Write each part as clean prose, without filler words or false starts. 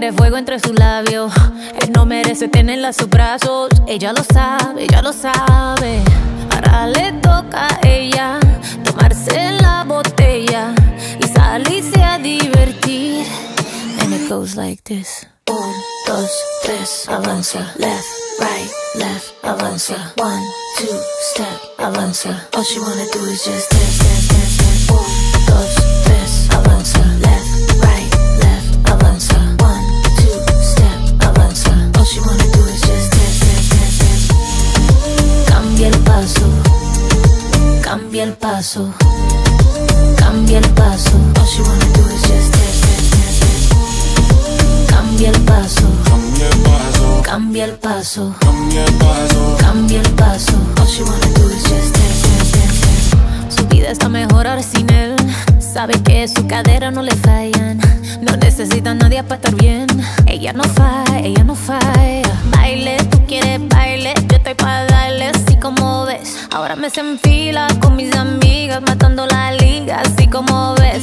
quiere fuego entre sus labios. Él no merece tenerla a sus brazos. Ella lo sabe, ella lo sabe. Ahora le toca a ella tomarse la botella y salirse a divertir. And it goes like this. 1, 2, 3, avanza. Left, right, avanza. 1, 2, step, avanza. All she wanna do is just dance, dance, dance, dance. 1, 2, 3, avanza. Left, right, avanza. 1, 2, step, avanza. All she wanna do is just dance, dance, dance, dance. Cambia el paso, cambia el paso, cambia el paso. All she wanna do is just dance, dance, dance, dance. Cambia el paso, cambia el paso, cambia el paso, cambia el paso, cambia el paso. All she wanna do is just dance, dance, dance, dance. Su vida está mejor ahora sin él. Sabe que su cadera no le fallan. No necesita a nadie para estar bien. Ella no falla, ella no falla. Baile, tú quieres baile, yo estoy para darle así como ves. Ahora me se enfila con mis amigas, matando la liga así como ves.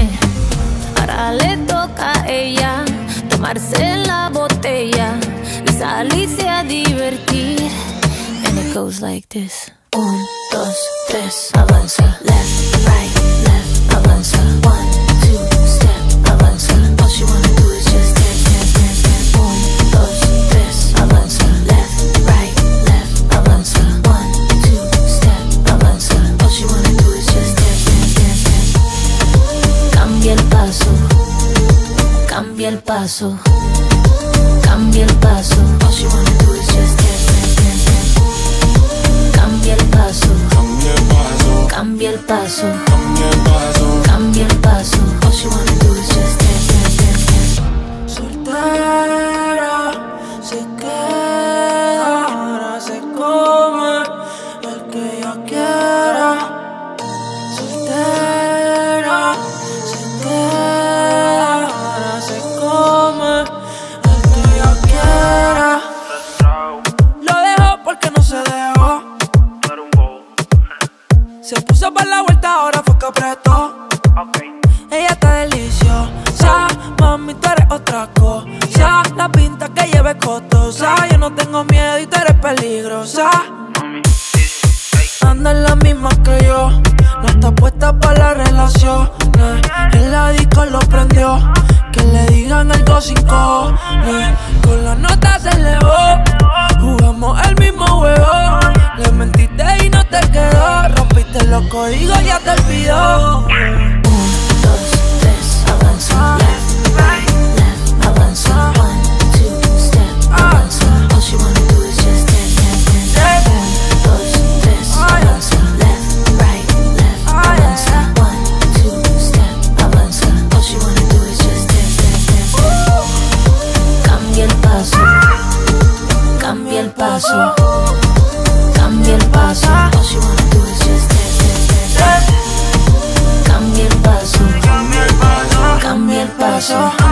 Ahora le toca a ella tomarse la botella y salirse a divertir. And it goes like this. 1, 2, 3, avanza. Left, right, avanza. 1, 2, step, avanza. All she wanna do is just dance, dance, dance, dance. 1, 2, 3, avanza. Left, right, avanza. 1, 2, step, avanza. All she wanna do is just dance, dance, dance, dance. Cambia el paso, cambia el paso, cambia el paso. All she wanna do is just dance, dance, dance, dance. Cambia el paso, cambia el paso, cambia el paso, cambia el paso, cambia el paso. All she wanna do is just dance, dance, dance, dance. Soltera, se queda, ahora se come el que ella quiera. Soltera, se queda, ahora se come el que ella quiera. Lo dejó porque no se dejó. Se puso para la vuelta, ahora fue que apretó. Ella está deliciosa, mami, tú eres otra cosa. La pinta que lleve costosa. Yo no tengo miedo y tú eres peligrosa. Anda en la misma que yo, no está puesta para la relación. En la disco lo prendió, que le digan algo sin cojones. Con la nota se elevó, jugamos el mismo juego. Le mentiste y no te quedó, rompiste los códigos, ya te olvidó. 1, 2, 3, avanza. Left, right, avanza. 1, 2, step, avanza. All she wanna do is just dance, dance, dance. 1, 2, 3, avanza. Left, right, avanza. 1, 2, step, avanza. All she wanna do is just dance, dance, dance. Cambia el paso, cambia el paso, cambia el paso. All she wanna do is just dance, dance, dance. Cambia el paso, cambia el paso, cambia el paso.